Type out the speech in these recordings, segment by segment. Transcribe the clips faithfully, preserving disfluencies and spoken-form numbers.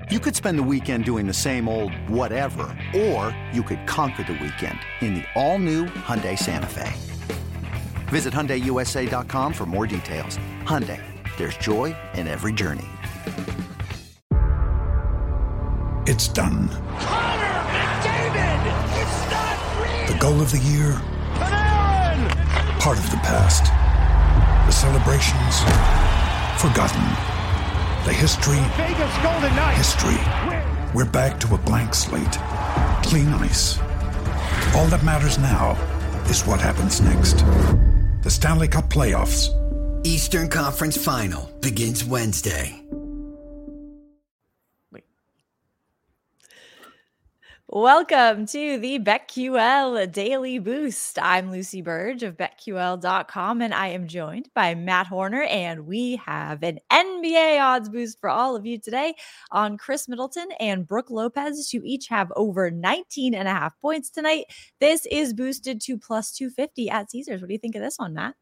You could spend the weekend doing the same old whatever, or you could conquer the weekend in the all-new Hyundai Santa Fe. Visit Hyundai U S A dot com for more details. Hyundai, there's joy in every journey. It's done. Connor McDavid! It's not real! The goal of the year, Panarin! part of the past. The celebrations, forgotten. The history, Vegas Golden Knights! History. We're back to a blank slate. Clean ice. All that matters now is what happens next. The Stanley Cup Playoffs. Eastern Conference Final begins Wednesday. Welcome to the BetQL Daily Boost. I'm Lucy Burge of Bet Q L dot com, and I am joined by Matt Horner, and we have an N B A odds boost for all of you today on Chris Middleton and Brooke Lopez, who each have over nineteen and a half points tonight. This is boosted to plus two fifty at Caesars. What do you think of this one, Matt?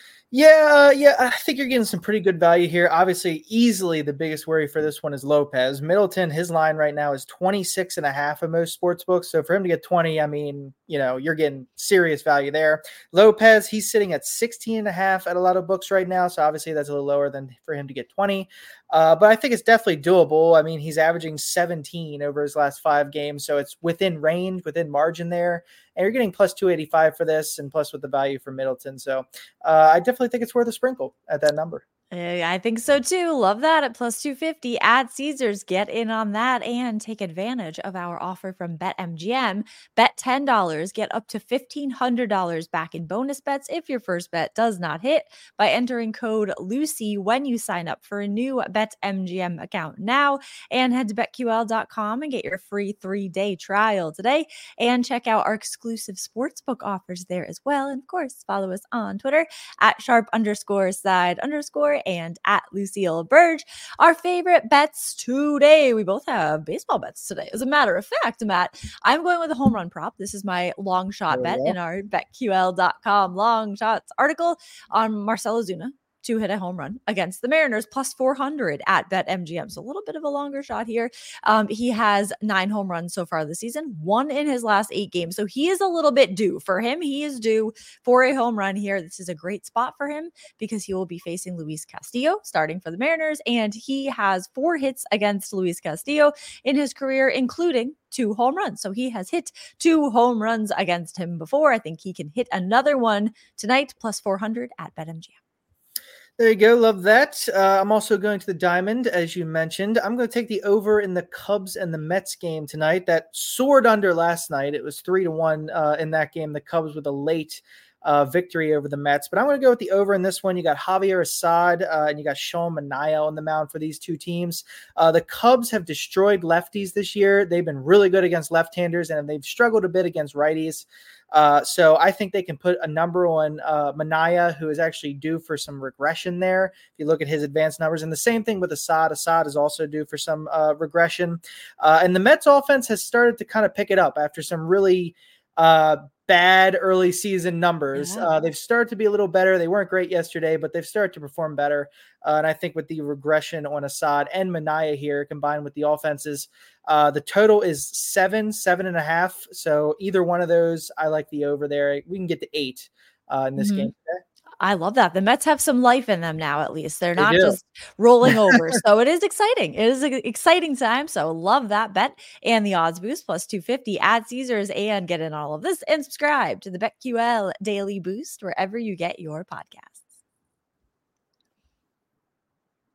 Yeah, yeah, I think you're getting some pretty good value here. Obviously, easily the biggest worry for this one is Lopez. Middleton, his line right now is twenty-six and a half in most sports books. So for him to get twenty, I mean, you know, you're getting serious value there. Lopez, he's sitting at sixteen and a half at a lot of books right now. So obviously that's a little lower than for him to get twenty. Uh, but I think it's definitely doable. I mean, he's averaging seventeen over his last five games. So it's within range, within margin there. And you're getting plus two eighty-five for this and plus with the value for Middleton. So uh, I definitely think it's worth a sprinkle at that number. I think so too. Love that at plus two fifty at Caesars. Get in on that and take advantage of our offer from BetMGM. Bet ten dollars, get up to fifteen hundred dollars back in bonus bets if your first bet does not hit by entering code Lucy when you sign up for a new BetMGM account now. And head to Bet Q L dot com and get your free three-day trial today. And check out our exclusive sportsbook offers there as well. And of course, follow us on Twitter at sharp underscore side underscore and at Lucille Burge. Our favorite bets today. We both have baseball bets today. As a matter of fact, Matt, I'm going with a home run prop. This is my long shot Oh, bet yeah. in our Bet Q L dot com long shots article on Marcell Ozuna to hit a home run against the Mariners plus four hundred at BetMGM. So a little bit of a longer shot here. Um, he has nine home runs so far this season, one in his last eight games. So he is a little bit due. For him, he is due for a home run here. This is a great spot for him because he will be facing Luis Castillo starting for the Mariners. And he has four hits against Luis Castillo in his career, including two home runs. So he has hit two home runs against him before. I think he can hit another one tonight, plus four hundred at BetMGM. There you go. Love that. Uh, I'm also going to the Diamond, as you mentioned. I'm going to take the over in the Cubs and the Mets game tonight. That soared under last night. It was three to one uh, in that game. The Cubs with a late uh, victory over the Mets. But I'm going to go with the over in this one. You got Javier Assad uh, and you got Sean Manaea on the mound for these two teams. Uh, the Cubs have destroyed lefties this year. They've been really good against left-handers, and they've struggled a bit against righties. Uh, so I think they can put a number on uh, Manaea, who is actually due for some regression there. If you look at his advanced numbers, and the same thing with Assad. Assad is also due for some uh, regression. Uh, and the Mets offense has started to kind of pick it up after some really uh, bad early season numbers. Yeah. Uh, they've started to be a little better. They weren't great yesterday, but they've started to perform better. Uh, and I think with the regression on Assad and Manaea here, combined with the offenses, uh, the total is seven, seven and a half. So either one of those, I like the over there. We can get to eight uh, in this Mhm. game today. I love that. The Mets have some life in them now, at least. They're They not do. just rolling over. So it is exciting. It is an exciting time. So love that bet and the odds boost plus two fifty at Caesars, and get in all of this and subscribe to the BetQL Daily Boost wherever you get your podcast.